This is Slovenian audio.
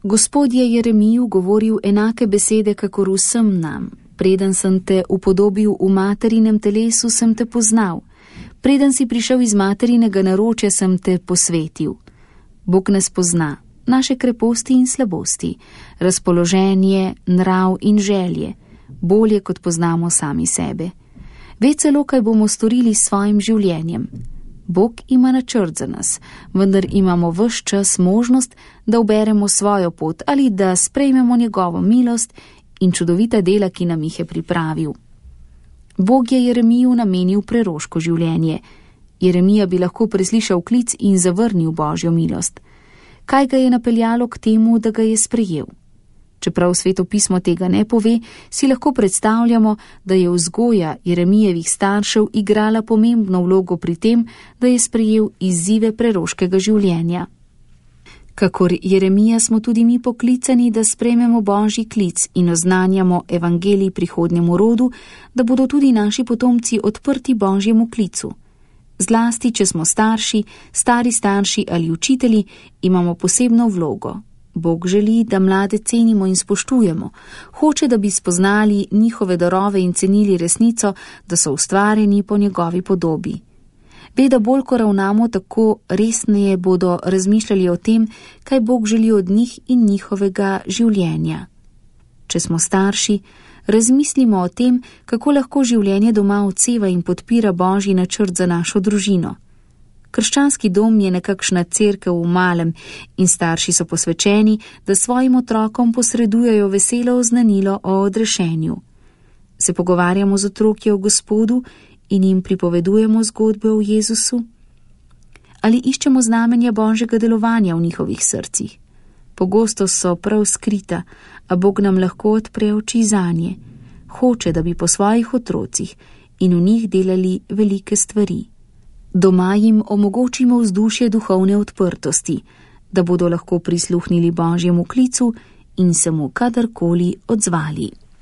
Gospod je Jeremiju govoril enake besede, kakor vsem nam. Preden sem te upodobil v materinem telesu, sem te poznal. Preden si prišel iz materinega naročja, sem te posvetil. Bog nas pozna, naše kreposti in slabosti, razpoloženje, nrav in želje, bolje kot poznamo sami sebe. Ve celo, kaj bomo storili s svojim življenjem. Bog ima načrt za nas, vendar imamo ves čas možnost, da uberemo svojo pot ali da sprejmemo njegovo milost in čudovita dela, ki nam jih je pripravil. Bog je Jeremiju namenil preroško življenje. Jeremija bi lahko preslišal klic in zavrnil Božjo milost. Kaj ga je napeljalo k temu, da ga je sprejel? Čeprav Sveto pismo tega ne pove, si lahko predstavljamo, da je vzgoja Jeremijevih staršev igrala pomembno vlogo pri tem, da je sprejel izzive preroškega življenja. Kakor Jeremija smo tudi mi poklicani, da sprejmemo Božji klic in oznanjamo evangelij prihodnjemu rodu, da bodo tudi naši potomci odprti Božjemu klicu. Zlasti, če smo starši, stari starši ali učitelji, imamo posebno vlogo. Bog želi, da mlade cenimo in spoštujemo. Hoče, da bi spoznali njihove darove in cenili resnico, da so ustvarjeni po njegovi podobi. Ve, da bolj ko ravnamo tako, resneje bodo razmišljali o tem, kaj Bog želi od njih in njihovega življenja. Če smo starši, razmislimo o tem, kako lahko življenje doma odseva in podpira Božji načrt za našo družino. Krščanski dom je nekakšna cerkev v malem in starši so posvečeni, da svojim otrokom posredujejo veselo oznanilo o odrešenju. Se pogovarjamo z otroki o Gospodu in jim pripovedujemo zgodbe o Jezusu? Ali iščemo znamenja Božjega delovanja v njihovih srcih? Pogosto so prav skrita, a Bog nam lahko odpre oči zanje. Hoče, da bi po svojih otrocih in v njih delali velike stvari. Doma jim omogočimo vzdušje duhovne odprtosti, da bodo lahko prisluhnili Božjemu klicu in se mu kadarkoli odzvali.